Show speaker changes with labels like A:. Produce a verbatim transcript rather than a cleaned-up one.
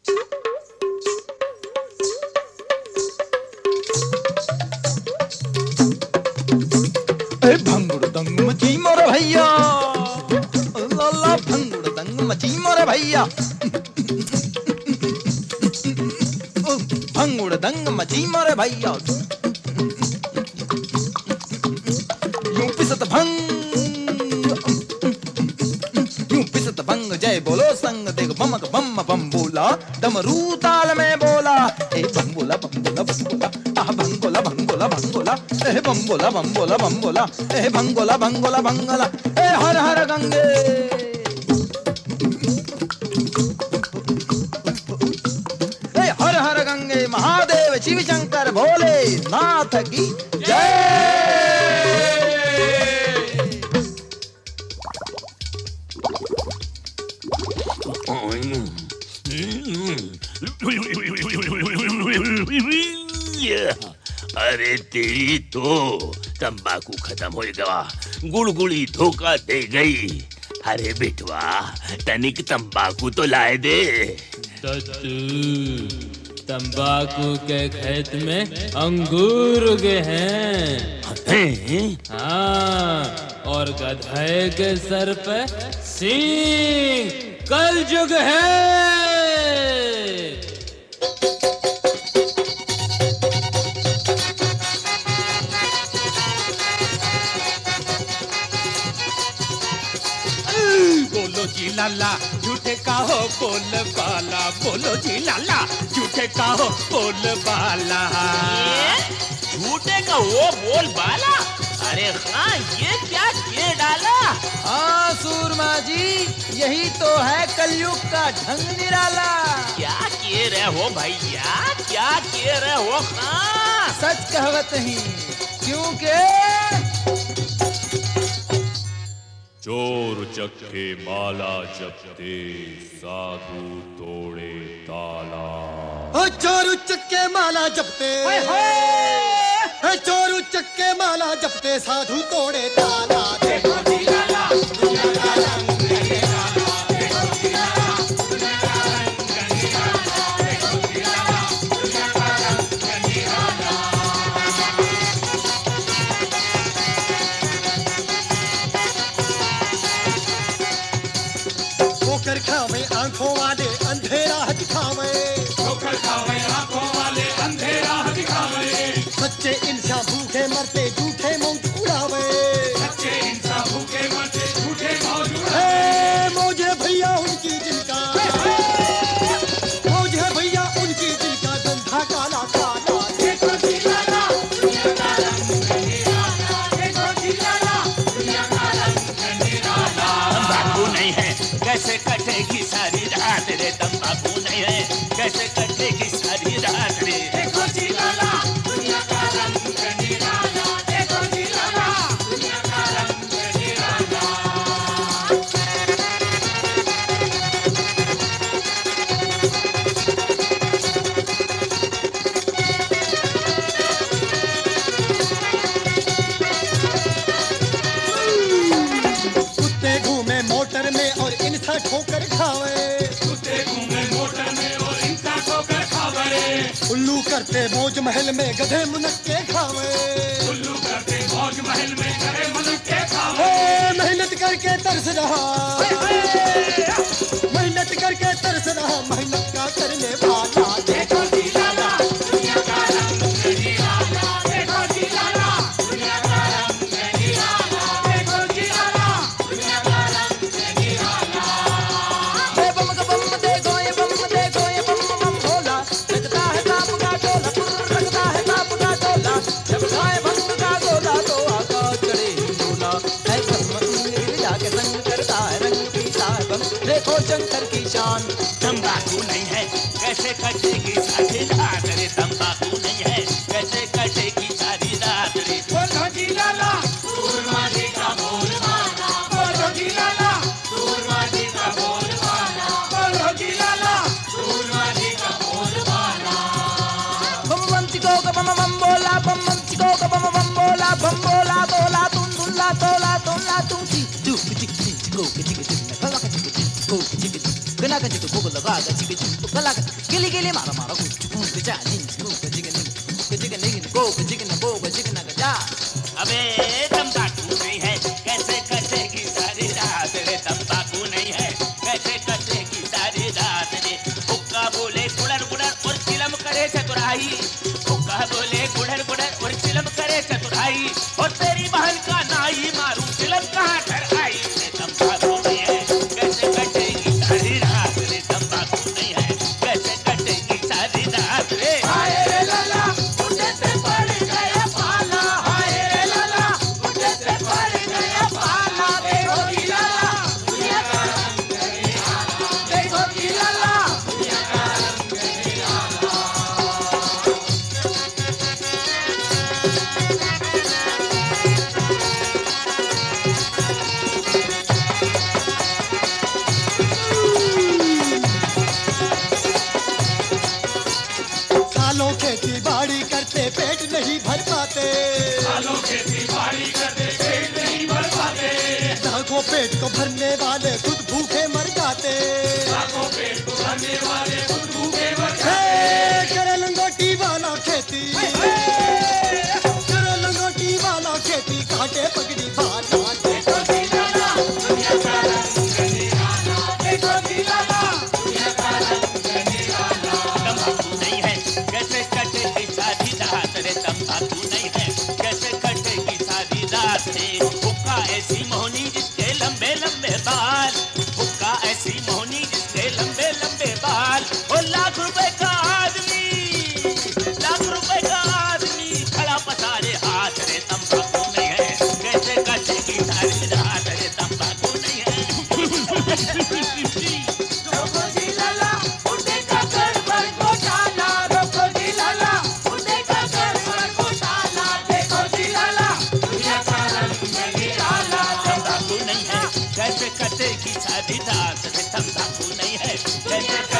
A: भंगुड़ दंग मची मोरे भैया, लाला भंगुड़ दंग मची मोरे भैया, भंगुड़ दंग मची मोरे भैया, यूं पिसत भंग, यूं पिसत भंग जय बोलो संग देख बमक बम बम बोला, डमरू ताल में बोला, ए बम बोला बम बोला बम बोला, आह भंगोला भंगोला भंगोला, ए बम बोला बम बोला बम बोला, ए भंगोला भंगोला भंगोला, ए हर हर गंगे, ए हर हर गंगे महादेव शिव शंकर भोले नाथ की जय।
B: अरे तेरी तो तंबाकू खत्म हो गया, गुड़गुड़ी धोखा दे गई। अरे बेटवा तनिक तंबाकू तो लाए दे।
C: तंबाकू के खेत में अंगूर उगे हैं।
B: हैं?
C: हाँ, और गधे के सर पे सींग, कल युग है।
D: बोलो जी लाला झूठे का हो बोल बाला, बोलो जी लाला झूठे का हो बोल बाला।
E: झूठे का वो बोल बाला? अरे हाँ, ये क्या किए डाला?
A: हाँ सूरमा जी, यही तो है कलयुग का ढंग निराला।
E: क्या किए रहे हो भैया, क्या किए रहे हो? हाँ
A: सच कहवत ही, क्योंकि
F: चोर चक्के माला जपते, साधु तोड़े ताला।
G: ओ चोर चक्के माला जपते, ओ चोर चक्के माला जपते, साधु तोड़े ताला। देखो जी लाला दुनिया का रंग निराला, देखो जी लाला दुनिया का रंग निराला, देखो जी लाला दुनिया का रंग निराला। ठोकर खावे आंखों वाले अंधेरा दिखावे, ठोकर खावे आंखों वाले अंधेरा दिखावे। सच्चे इंसान भूखे मरते झूठे मौज उड़ावे, सच्चे इंसान भूखे मरते झूठे मौज उड़ावे। मौज है भैया उनकी जिनका, मौज है भैया उनकी जिनका धंधा काला काला। देखो जी लाला दुनिया का रंग निराला, देखो जी लाला दुनिया का रंग निराला।
B: तंबाकू नहीं है कैसे कटेगी सारी रात रे, तंबाकू नहीं है कैसे कटेगी सारी रात रे।
G: देखो जी लाला दुनिया का रंग निराला, देखो जी लाला दुनिया का रंग निराला। कुत्ते घूमे मोटर में और इनसा ठोकर खावे, कुत्ते घूमे मोटर में और इनसा ठोकर खावे। उल्लू करते मौज महल में गधे मुनक्के खावे, उल्लू करते मौज महल में गधे मुनक्के खावे। मेहनत करके तरस रहा, मेहनत करके तरस रहा, मेहनत का करने वाला। देखो जी लाला दुनिया का रंग निराला, देखो जी लाला दुनिया का रंग निराला, देखो जी लाला दुनिया का रंग निराला।
A: ए बम का बम देखो, ये बम देखो, ये बम बम भोला, लगता है सांप का टोला, लगता है सांप का टोला, जब खाए भंग का गोला तो आकाश चढ़े हिंडोला। है भस्म इंद्र जाके संग करता है रंग पीता है बम, देखो शंकर की शान।
B: तंबाकू नहीं है कैसे कटेगी सारी रात रे, तंबाकू नहीं है कैसे कटेगी सारी रात रे।
G: बोलो जी लाला सूरमा जी का बोल माना, बोलो जी लाला सूरमा जी का बोल माना, बोलो जी लाला सूरमा जी का बोल माना।
A: बम बम चिको का बम बम बोला, बम बम चिको का बम बम बोला, बम बोला बोला तुम दुल्ला तोला तोला तुम ची चू चिक चिक चिको चिक चिक कला का चिक चिक को चिक चिक कना का चिक को लगा का चिक चिक कला का गिली गिली मारा मारा कूक जा निंग कूक जिगन जिगन निंग कूक जिगन कूक जिगन जा।
E: अबे तंबाकू नहीं है कैसे कटेगी सारी रात रे, तंबाकू नहीं है कैसे कटेगी सारी रात रे। हुक्का बोले गुड़र गुड़र और चिलम करे चतुराई, हुक्का बोले गुड़र गुड़र और चिलम करे चतुराई, और तेरी बहन का नाई मारू चिलम कहाँ घर आई रे। तंबाकू नहीं है कैसे कटेगी सारी रात रे, तंबाकू नहीं है कैसे कटेगी सारी रात रे।
A: हाय रे लाला मुझे से पड़ गया पाला, हाय रे लाला मुझे से पड़ गया पाला। देखो जी लाला दुनिया का रंग निराला, देखो जी लाला दुनिया का रंग निराला।
G: सालों खेती बाड़ी करते पेट नहीं भर पाते,
D: सालों खेती बाड़ी करते पेट नहीं भर पाते,
G: लाखों पेट को भरने वाले खुद भूखे मर जाते।
D: लाखों पेट को भरने वाले खुद भूखे मर
G: हे,
D: जाते।
G: करे लंगोटी वाला खेती, करे लंगोटी वाला खेती, काटे पगड़ी वाला।
A: देखो जी लाला दुनिया का रंग निराला, देखो जी लाला दुनिया का रंग निराला।
E: तंबाकू नहीं है कैसे कटेगी सारी रात रे, तंबाकू नहीं है कैसे कटेगी सारी रात रे। हुक्का ऐसी मोहनी जिसके लंबे लंबे बाल, हुक्का ऐसी मोहनी जिसके लंबे लंबे बाल, और लाख रुपए का आदमी, लाख रुपए का आदमी खड़ा पसारे हाथ रे। तंबाकू नहीं है कैसे कटेगी सारी रात रे, तंबाकू नहीं है।
A: रोको जी लाला मुंडे का गड़बड़ घोटाला, रोको जी लाला मुंडे का गड़बड़ घोटाला। देखो जी लाला दुनिया का रंग निराला,
E: तंबाकू नहीं है कैसे कटेगी सारी रात रे, तंबाकू नहीं है कैसे